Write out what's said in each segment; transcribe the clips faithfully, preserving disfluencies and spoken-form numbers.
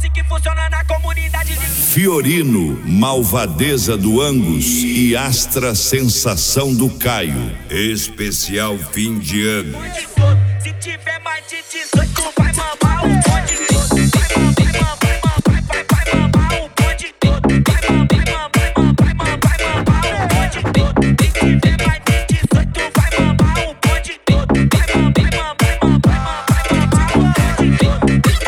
que funciona na comunidade de Fiorino, Malvadeza do Angus e Astra Sensação do Caio. Especial fim de ano. Se tiver mais de dezoito, vai mamar o bonde todo. Vai mamar, vai mamar, vai, vai, vai mamar o bonde todo. Vai mamar, vai mamar, vai, vai, vai mamar o bonde todo. Se tiver mais de dezoito, vai mamar o bonde todo. Vai mamar, vai mamar, vai, vai, vai mamar o bonde todo.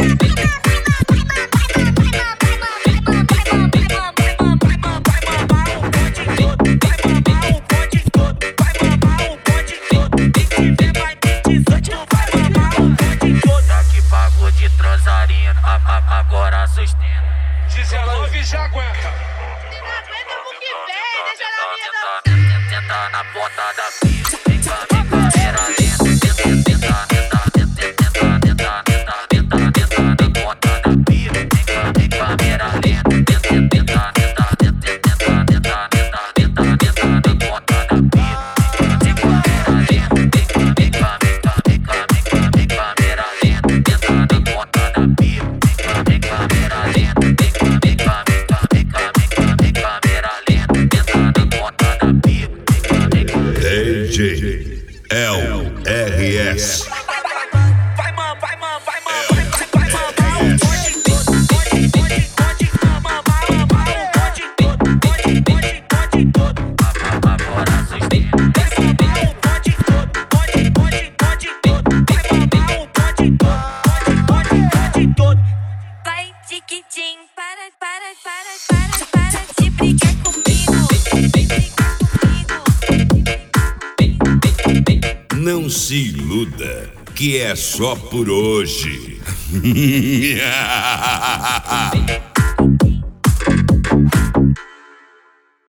Agora sustenta. dezenove já aguenta. Não aguenta o que vem, deixa na minha da... Tenta na ponta da pista. Vem cá, vem cá, era lento. Tenta, tenta, tenta, tenta, tenta, tenta, tenta, tenta, tenta na ponta da pista. Vem cá, vem cá, era lento. Tenta, tenta, tenta, tenta, tenta, tenta, tenta, tenta, tenta na ponta da pista. Vem cá, era lento. Vem cá, vem cá, vem cá, vem cá, vem cá, vem cá, era lento. Tenta na ponta da pista. Vem cá, era lento. Vem cá, vem cá, vem cá, vem cá, vem cá, vem cá, era lento. Tenta na ponta da pista. D J L R S. Vai mamar, vai mamar, vai mamar, vai, vai mamar o bonde todo. Bonde, bonde, bonde, mamar, mamar o bonde todo. Bonde, bonde, bonde todo. Agora sustenta. Vai mamar o bonde todo. Bonde, bonde, bonde todo. Vai mamar o bonde todo. Bonde, bonde, bonde todo. Vai, tiquitim, para, para, para, para, para de brigar comigo. Vem brigar comigo. Não se iluda, que é só por hoje.